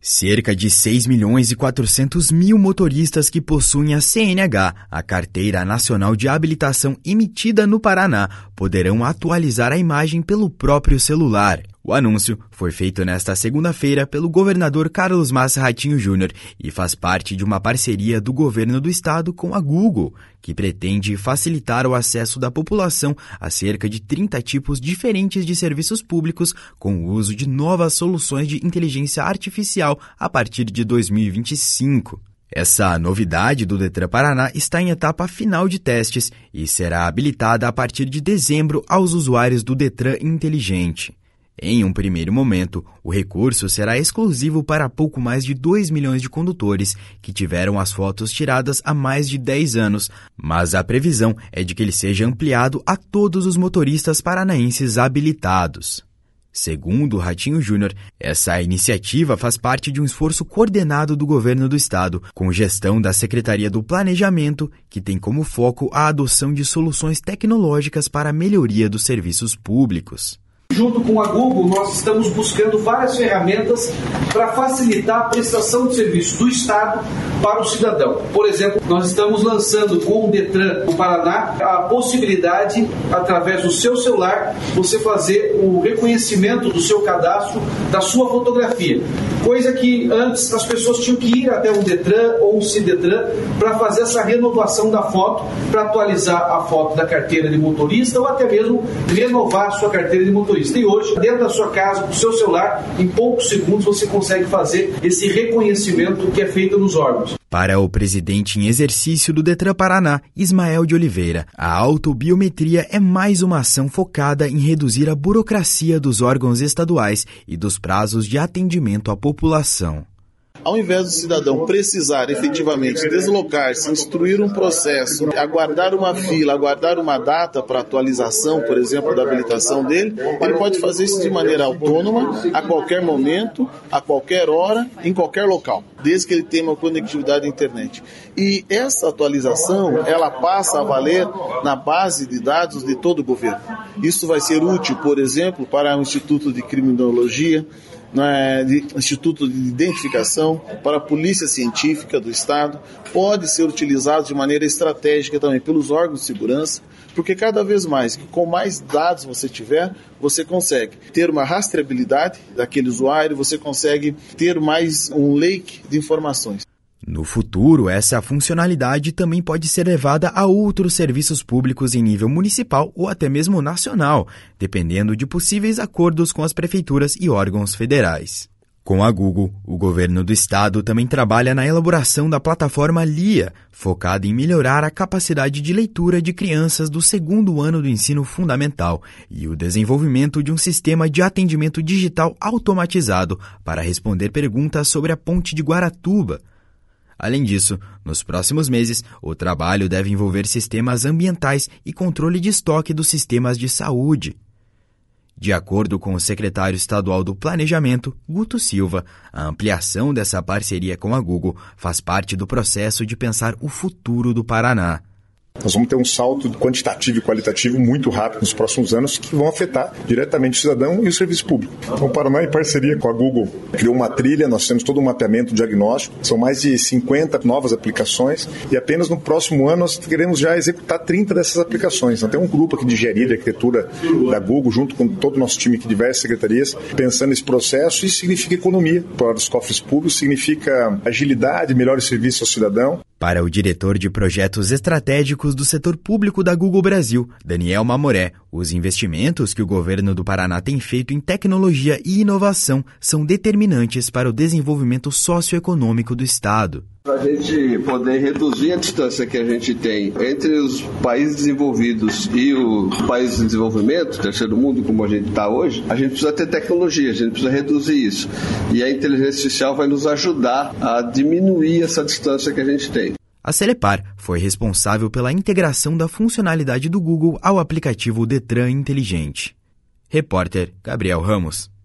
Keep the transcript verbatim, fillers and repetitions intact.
Cerca de seis milhões e quatrocentos mil motoristas que possuem a C N H, a Carteira Nacional de Habilitação emitida no Paraná, poderão atualizar a imagem pelo próprio celular. O anúncio foi feito nesta segunda-feira pelo governador Carlos Massa Ratinho Júnior e faz parte de uma parceria do governo do estado com a Google, que pretende facilitar o acesso da população a cerca de trinta tipos diferentes de serviços públicos com o uso de novas soluções de inteligência artificial a partir de dois mil e vinte e cinco. Essa novidade do Detran Paraná está em etapa final de testes e será habilitada a partir de dezembro aos usuários do Detran Inteligente. Em um primeiro momento, o recurso será exclusivo para pouco mais de dois milhões de condutores que tiveram as fotos tiradas há mais de dez anos, mas a previsão é de que ele seja ampliado a todos os motoristas paranaenses habilitados. Segundo Ratinho Júnior, essa iniciativa faz parte de um esforço coordenado do governo do estado, com gestão da Secretaria do Planejamento, que tem como foco a adoção de soluções tecnológicas para a melhoria dos serviços públicos. Junto com a Google, nós estamos buscando várias ferramentas para facilitar a prestação de serviço do Estado para o cidadão. Por exemplo, nós estamos lançando com o Detran do Paraná a possibilidade, através do seu celular, você fazer o reconhecimento do seu cadastro, da sua fotografia. Coisa que antes as pessoas tinham que ir até um Detran ou um Cidetran para fazer essa renovação da foto, para atualizar a foto da carteira de motorista ou até mesmo renovar a sua carteira de motorista. E hoje, dentro da sua casa, com o seu celular, em poucos segundos você consegue fazer esse reconhecimento que é feito nos órgãos. Para o presidente em exercício do Detran Paraná, Ismael de Oliveira, a autobiometria é mais uma ação focada em reduzir a burocracia dos órgãos estaduais e dos prazos de atendimento à população. Ao invés do cidadão precisar efetivamente deslocar-se, instruir um processo, aguardar uma fila, aguardar uma data para atualização, por exemplo, da habilitação dele, ele pode fazer isso de maneira autônoma, a qualquer momento, a qualquer hora, em qualquer local, desde que ele tenha uma conectividade à internet. E essa atualização, ela passa a valer na base de dados de todo o governo. Isso vai ser útil, por exemplo, para o Instituto de Criminologia, de Instituto de Identificação, para a Polícia Científica do Estado, pode ser utilizado de maneira estratégica também pelos órgãos de segurança, porque cada vez mais, com mais dados você tiver, você consegue ter uma rastreabilidade daquele usuário, você consegue ter mais um leque de informações. No futuro, essa funcionalidade também pode ser levada a outros serviços públicos em nível municipal ou até mesmo nacional, dependendo de possíveis acordos com as prefeituras e órgãos federais. Com a Google, o governo do estado também trabalha na elaboração da plataforma Lia, focada em melhorar a capacidade de leitura de crianças do segundo ano do ensino fundamental e o desenvolvimento de um sistema de atendimento digital automatizado para responder perguntas sobre a Ponte de Guaratuba. Além disso, nos próximos meses, o trabalho deve envolver sistemas ambientais e controle de estoque dos sistemas de saúde. De acordo com o secretário estadual do Planejamento, Guto Silva, a ampliação dessa parceria com a Google faz parte do processo de pensar o futuro do Paraná. Nós vamos ter um salto quantitativo e qualitativo muito rápido nos próximos anos que vão afetar diretamente o cidadão e o serviço público. Então, o Paraná, em parceria com a Google, criou uma trilha, nós temos todo um mapeamento diagnóstico, são mais de cinquenta novas aplicações e apenas no próximo ano nós queremos já executar trinta dessas aplicações. Então, tem um grupo aqui de engenharia de arquitetura da Google, junto com todo o nosso time aqui de diversas secretarias, pensando nesse processo. Isso significa economia para os cofres públicos, significa agilidade, melhores serviços ao cidadão. Para o diretor de projetos estratégicos do setor público da Google Brasil, Daniel Mamoré, os investimentos que o governo do Paraná tem feito em tecnologia e inovação são determinantes para o desenvolvimento socioeconômico do estado. Para a gente poder reduzir a distância que a gente tem entre os países desenvolvidos e os países em desenvolvimento, terceiro mundo, como a gente está hoje, a gente precisa ter tecnologia, a gente precisa reduzir isso. E a inteligência artificial vai nos ajudar a diminuir essa distância que a gente tem. A Celepar foi responsável pela integração da funcionalidade do Google ao aplicativo Detran Inteligente. Repórter Gabriel Ramos.